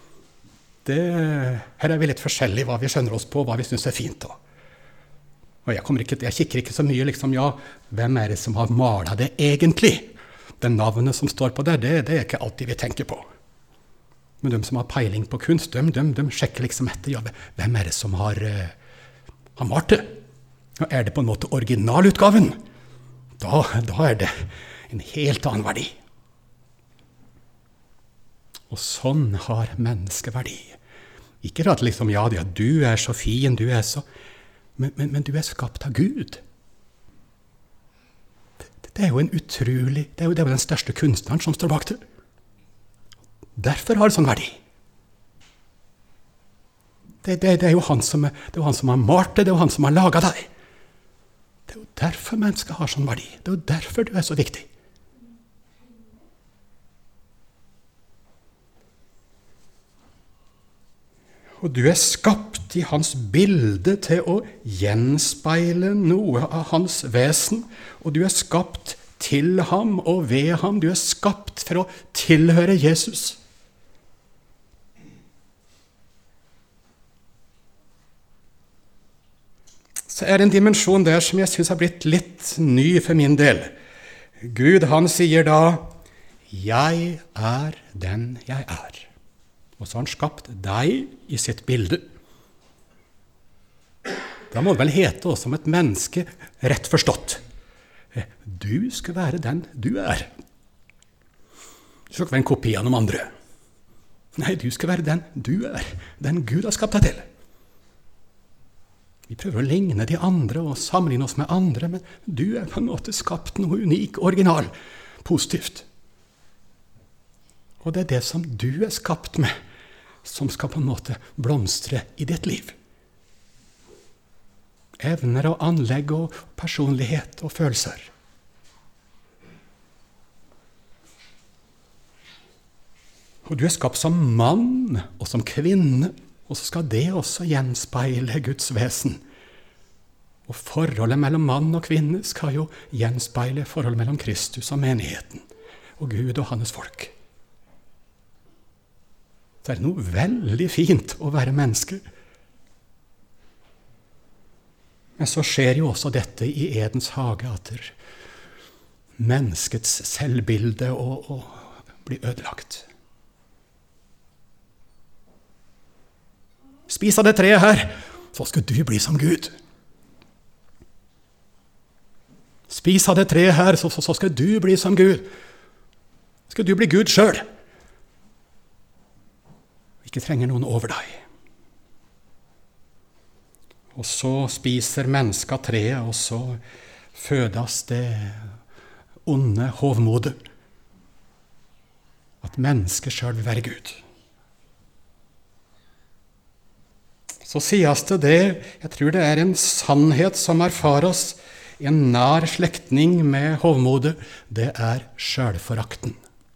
Her er vi litt forskjellige hva vi skjønner oss på, hva vi synes er fint. Og jeg kikker ikke så mye, liksom, hvem er det som har malet det egentlig? Det navnet som står på det er ikke alltid vi tenker på. Men de som har peiling på kunst, de sjekker liksom etter, hvem er det som har malt det? Og er det på en måte originalutgaven? Da er det en helt annen verdi. Og sånn har menneskeverdi. Ikke at liksom, du er så fin, du er så... Men du er skapt av Gud. Det er jo en utrolig... Det er jo den største kunstneren som står bak det. Derfor har det sånn verdi. Det er jo han som har malt det, det er jo han som har laget deg. Det er jo derfor mennesket har sånn verdi. Det er jo derfor du er så viktig. Og du er skapt i hans bilde til å gjenspeile noe av hans vesen. Og du er skapt til ham og ved ham. Du er skapt for å tilhøre Jesus. Så er det en dimensjon der som jeg synes har blitt litt ny for min del. Gud, han sier da, jeg er den jeg er. Og så har han skapt deg i sitt bilde. Da må det vel hete også om et menneske rett forstått. Du skal være den du er. Du skal ikke være en kopi av noen andre. Nei, du skal være den du er, den Gud har skapt deg til. Vi prøver å ligne de andre og sammenligne oss med andre, men du er på en måte skapt noe unik, original, positivt. Og det er det som du er skapt med, som skal på en måte blomstre i ditt liv. Evner og anlegg og personlighet og følelser. Og du er skapt som mann og som kvinne, og så skal det også gjenspeile Guds vesen. Og forholdet mellom mann og kvinne skal jo gjenspeile forholdet mellom Kristus og menigheten, og Gud og hans folk. Så er det noe veldig fint å være menneske. Men så skjer jo også dette i Edens hage, at menneskets selvbilde blir ødelagt. Spis av det treet her, så skal du bli som Gud. Spis av det treet her, så skal du bli som Gud. Skal du bli Gud selv. Ikke trenger noen over deg. Og så spiser mennesket treet, og så fødes det onde hovmodet. At mennesket selv vil være Gud. Så sies det, jeg tror det er en sannhet som erfares, en nær slektning med hovmodet, det er selvforakten.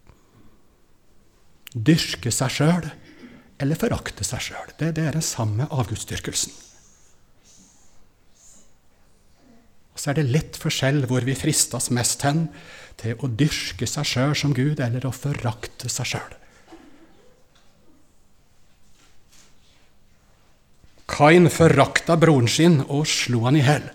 Dyrke seg selv, eller forakte seg selv. Det er den samme avgudsdyrkelsen. Og så er det litt forskjell hvor vi fristes mest hen til å dyrke seg selv som Gud, eller å forakte seg selv. Kain forakta broren sin og slo han i hel.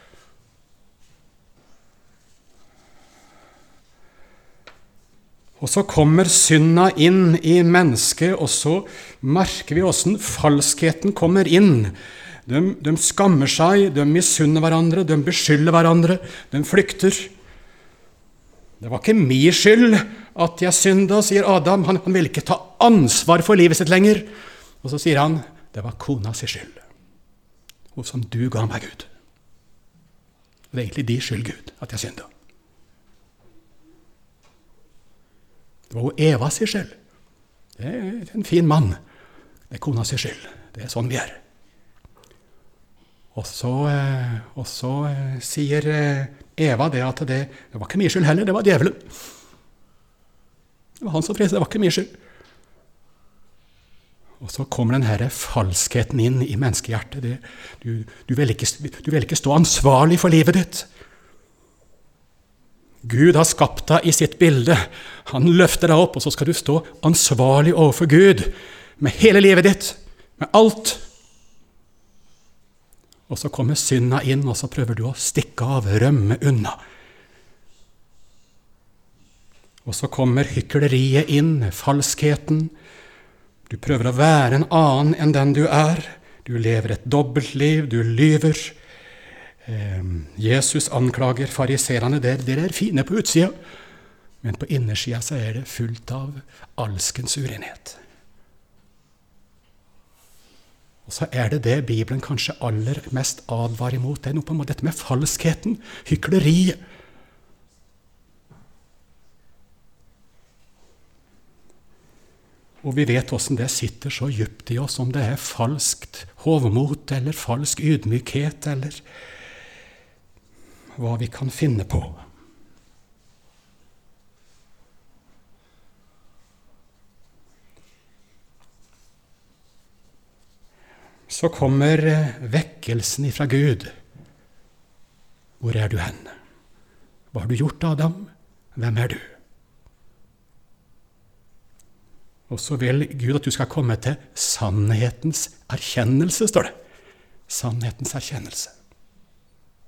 Og så kommer synda inn i mennesket, og så merker vi hvordan falskheten kommer inn. De skammer seg, de misunner hverandre, de beskylder hverandre, de flykter. Det var ikke min skyld at jeg synda, sier Adam. Han vil ikke ta ansvar for livet sitt lenger. Og så sier han, det var kona sin skyld, og som du ga meg, Gud. Det er egentlig din skyld, Gud, at jeg synda. Det var jo Eva sin skyld. Det er en fin mann. Det er kona sin skyld. Det er sånn vi er. Og så sier Eva det at det var ikke min skyld heller, det var djevelen. Det var han som fristet, det var ikke min skyld. Og så kommer denne falskheten inn i menneskehjertet. Du vil ikke stå ansvarlig for livet ditt. Gud har skapt deg i sitt bilde. Han løfter deg opp, og så skal du stå ansvarlig overfor Gud med hele livet ditt, med alt. Og så kommer synda inn, og så prøver du å stikke av, rømme unna. Og så kommer hykleriet inn, falskheten. Du prøver å være en annen enn den du er. Du lever et dobbeltliv, du lyver. Jesus anklager fariserene der. Dere er fine på utsida, men på innersida så er det fullt av alskens urenhet. Og så er det Bibelen kanskje aller mest advarer imot. Det er noe på en måte dette med falskheten, hykleriet. Og vi vet hvordan det sitter så dypt i oss, om det er falskt hovmot, eller falsk ydmykhet, eller hva vi kan finne på. Så kommer vekkelsen ifra Gud. Hvor er du hen? Hva har du gjort, Adam? Hvem er du? Og så vil Gud at du skal komme til sannhetens erkjennelse, står det. Sannhetens erkjennelse.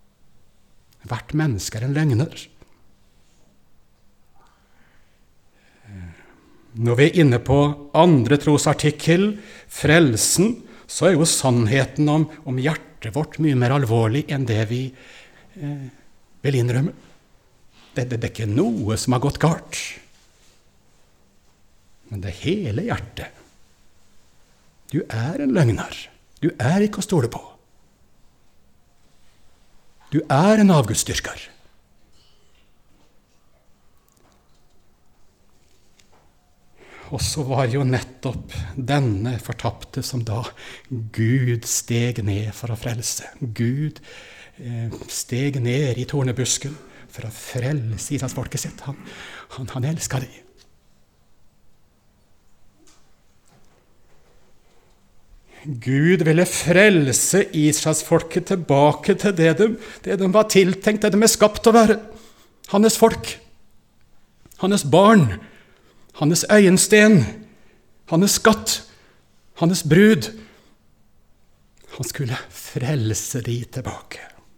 Hvert menneske er en løgner. Når vi er inne på andre trosartikkel, frelsen, så er jo sannheten om hjertet vårt mye mer alvorlig enn det vi vil innrømme. Det er ikke noe som har gått galt, men det er hele hjertet. Du er en løgner. Du er ikke å stole på. Du er en avgudsdyrker. Og så var jo nettopp denne fortapte som da Gud steg ned for å frelse. Gud steg ned i tornebusken for å frelse Israelsfolket sitt. Han elsket dem. Gud ville frelse Israelsfolket tilbake til det de var tiltenkt, det de er skapt til å være. Hans folk, hans barn, hans øyensten, hans skatt, hans brud. Han skulle frelse de tilbake.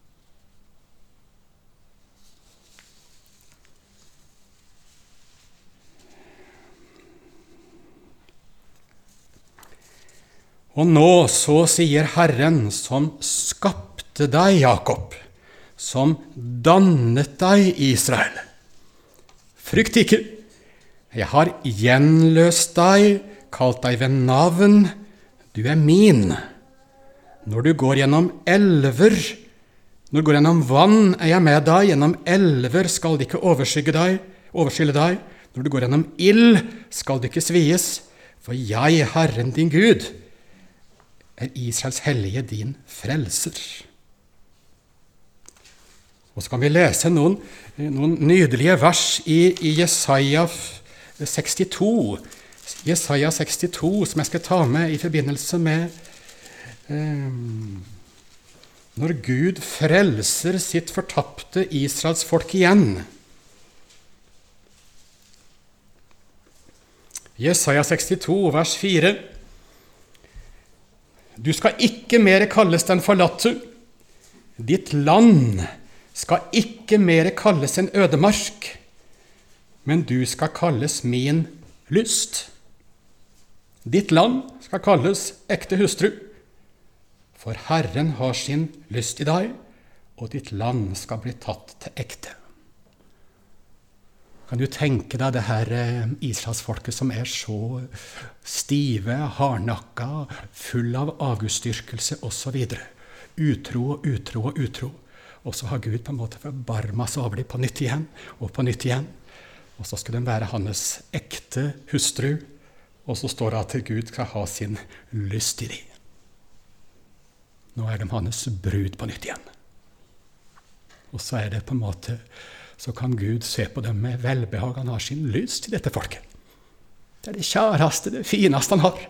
Og nå så sier Herren som skapte deg, Jakob, som dannet deg, Israel. Frykt ikke. Jeg har gjenløst deg, kalt deg ved navn. Du er min. Når du går gjennom elver, når du går gjennom vann, er jeg med deg. Gjennom elver skal det ikke overskylle deg. Når du går gjennom ild, skal det ikke svies. For jeg, Herren din Gud, er Israels hellige din frelser. Og så kan vi lese noen nydelige vers i Jesaja 62. Jesaja 62, som jeg skal ta med i forbindelse med når Gud frelser sitt fortapte Israels folk igjen. Jesaja 62, vers 4. Du skal ikke mer kalles den forlatte. Ditt land skal ikke mer kalles en ødemark, men du skal kalles min lyst. Ditt land skal kalles ekte hustru, for Herren har sin lyst i deg, og ditt land skal bli tatt til ekte. Kan du tenke deg det her Israelsfolket som er så stive, hardnakka, full av avgudsdyrkelse og så videre. Utro og utro og utro. Og så har Gud på en måte forbarmet seg over dem på nytt igjen og på nytt igjen. Og så skal de være hans ekte hustru, og så står det at Gud skal ha sin lyst i dem. Nå er de hans brud på nytt igjen. Og så er det på en måte, så kan Gud se på dem med velbehag. Han har sin lyst til dette folket. Det er det kjæreste, det fineste han har.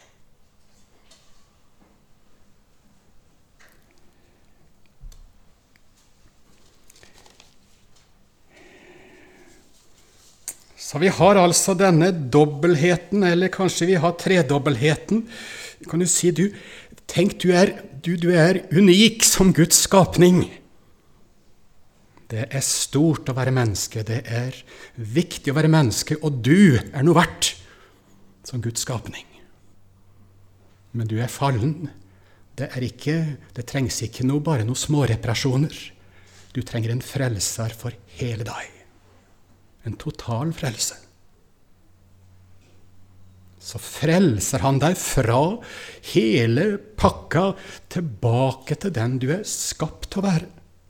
Så vi har altså denne dobbeltheten, eller kanskje vi har tredobbeltheten. Kan du si, tenk, du er unik som Guds skapning. Det er stort å være menneske, det er viktig å være menneske, og du er noe verdt som Guds skapning. Men du er fallen. Det trengs ikke bare noen små reparasjoner. Du trenger en frelser for hele deg. En total frelse. Så frelser han deg fra hele pakka tilbake til den du er skapt til å være.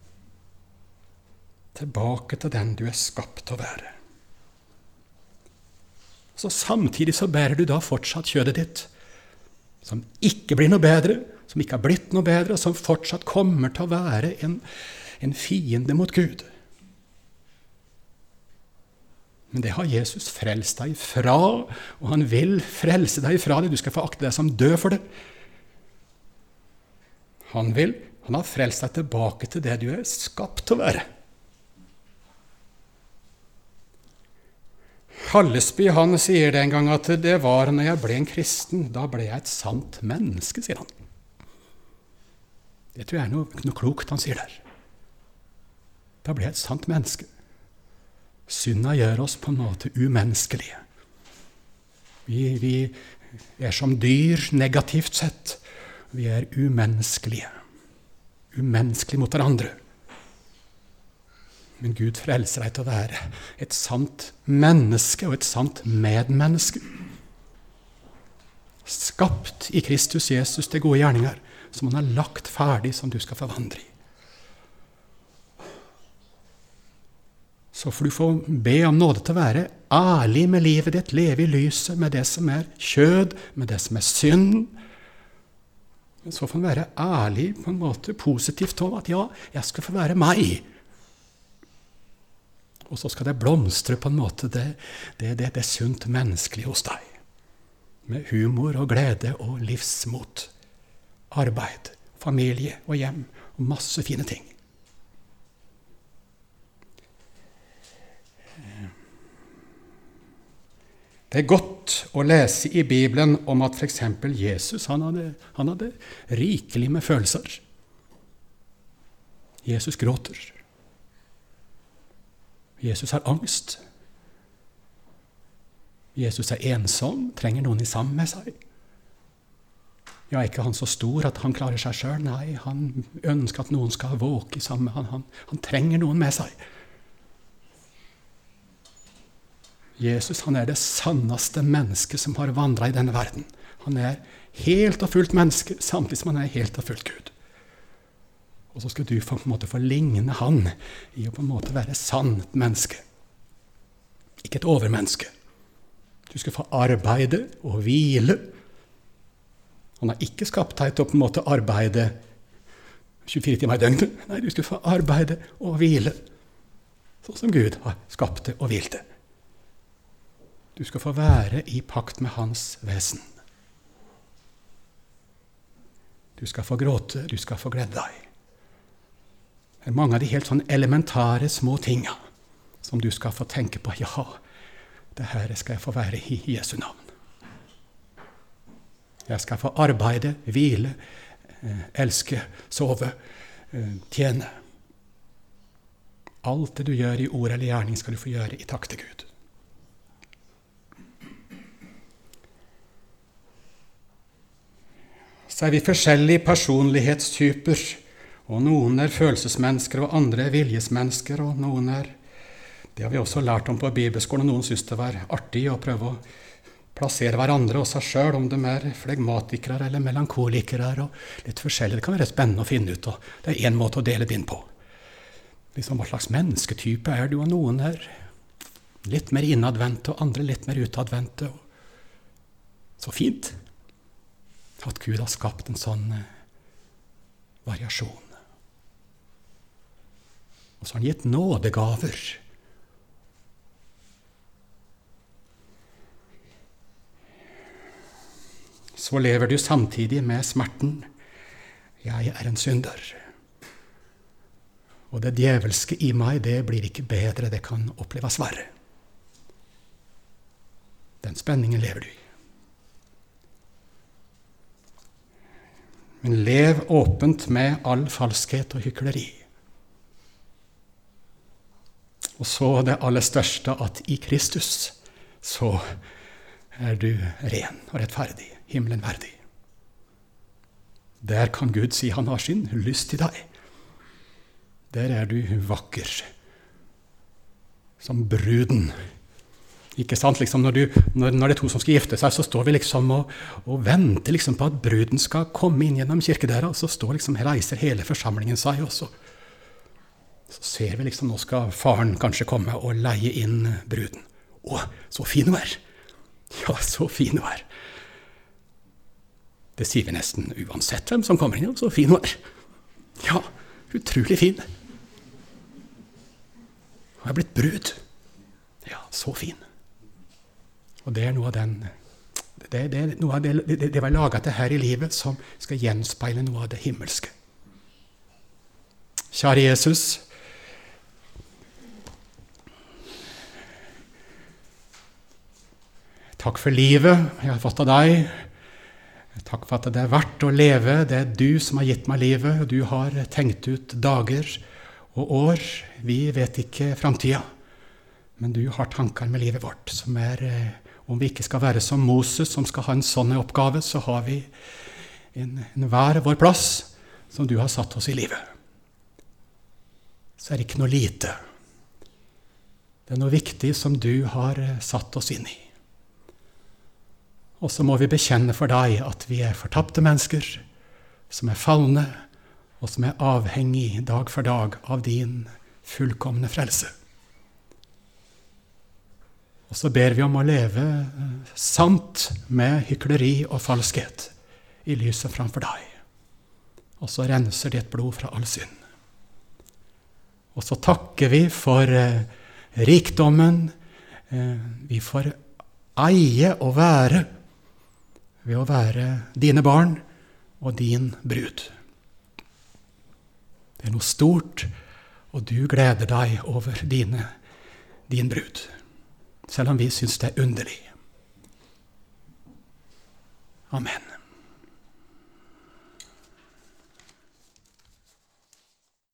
Tilbake til den du er skapt til å være. Så samtidig så bærer du da fortsatt kjødet ditt, som ikke blir noe bedre, som ikke har blitt noe bedre, og som fortsatt kommer til å være en fiende mot Gud. Men det har Jesus frelst deg fra, og han vil frelse deg fra det. Du skal få akte deg som død for det. Han har frelst deg tilbake til det du er skapt til å være. Hallesby, han sier det en gang at det var når jeg ble en kristen, da ble jeg et sant menneske, sier han. Det tror jeg er noe klokt han sier der. Da ble jeg et sant menneske. Synda gjør oss på en måte umenneskelige. Vi er som dyr negativt sett. Vi er umenneskelige. Umenneskelige mot hverandre. Men Gud frelser deg til å være et sant menneske og et sant medmenneske. Skapt i Kristus Jesus til gode gjerninger, som han har lagt ferdig, som du skal forvandre i. Så får du få be om nåde til å være ærlig med livet ditt, leve i lyset med det som er kjød, med det som er synd. Men så får du være ærlig på en måte positivt om at ja, jeg skal få være meg. Og så skal det blomstre på en måte det sunt menneskelige hos deg. Med humor og glede og livsmot. Arbeid, familie og hjem og masse fine ting. Det er godt å lese i Bibelen om at for eksempel Jesus, han hadde rikelig med følelser. Jesus gråter. Jesus har angst. Jesus er ensom, trenger noen i sammen med seg. Ja, ikke han så stor at han klarer seg selv. Nei, han ønsker at noen skal våke sammen med han. Han trenger noen med seg. Jesus, han er det sanneste mennesket som har vandret i denne verden. Han er helt og fullt menneske, samtidig som han er helt og fullt Gud. Og så skal du på en måte få ligne han i å på en måte være sant menneske. Ikke et overmenneske. Du skal få arbeide og hvile. Han har ikke skapt deg til å på en måte arbeide 24 timer i døgnet. Nei, du skal få arbeide og hvile. Sånn som Gud har skapt det og hvilt det. Du skal få være i pakt med hans vesen. Du skal få gråte, du skal få glede deg. Det er mange av de helt sånn elementære små tingene som du skal få tenke på. Ja, det her skal jeg få være i Jesu navn. Jeg skal få arbeide, hvile, elske, sove, tjene. Alt det du gjør i ord eller gjerning skal du få gjøre i takk til Gud. Så er vi forskjellige personlighetstyper, og noen er følelsesmennesker, og andre er viljesmennesker, og noen er, det har vi også lært om på bibelskolen, og noen synes det var artig å prøve å plassere hverandre og seg selv, om de er flegmatikere eller melankolikere, og litt forskjellig. Det kan være spennende å finne ut, og det er en måte å dele det inn på. Liksom, hva slags mennesketype er du, og noen er litt mer innadvendte, og andre litt mer utadvendte. Så fint at Gud har skapt en sånn variasjon. Og så har han gitt nådegaver. Så lever du samtidig med smerten. Jeg er en synder. Og det djevelske i meg, det blir ikke bedre, det kan oppleves verre. Den spenningen lever du i. Men lev åpent med all falskhet og hykleri. Og så det aller største, at i Kristus så er du ren og rettferdig, himmelen verdig. Der kan Gud si han har sin lyst i deg. Der er du vakker, som bruden. Ikke sant? Liksom når det er to som skal gifte seg, så står vi liksom og venter liksom på at bruden skal komme inn gjennom kirkedøra, og så reiser hele forsamlingen seg, og så ser vi liksom, nå skal faren kanskje komme og leie inn bruden. Å, så fin hun er! Ja, så fin hun er! Det sier vi nesten uansett hvem som kommer inn, så fin hun er! Ja, utrolig fin! Hun er blitt brud. Ja, så fin! Og det er noe av den, det var laget til her i livet som skal gjenspeile noe av det himmelske. Kjære Jesus, takk for livet jeg har fått av deg. Takk for at det er verdt å leve. Det er du som har gitt meg livet. Du har tenkt ut dager og år. Vi vet ikke fremtiden, men du har tanker med livet vårt som er Om vi ikke skal være som Moses, som skal ha en sånn oppgave, så har vi en hver vår plass som du har satt oss i livet. Så er det ikke noe lite. Det er noe viktig som du har satt oss inn i. Og så må vi bekjenne for deg at vi er fortapte mennesker, som er falne, og som er avhengig dag for dag av din fullkomne frelse. Og så ber vi om å leve sant med hykleri og falskhet i lyset framfor deg. Og så renser ditt blod fra all synd. Og så takker vi for rikdommen vi får eie og være ved å være dine barn og din brud. Det er noe stort, og du gleder deg over din brud, selv om vi synes det er underlig. Amen.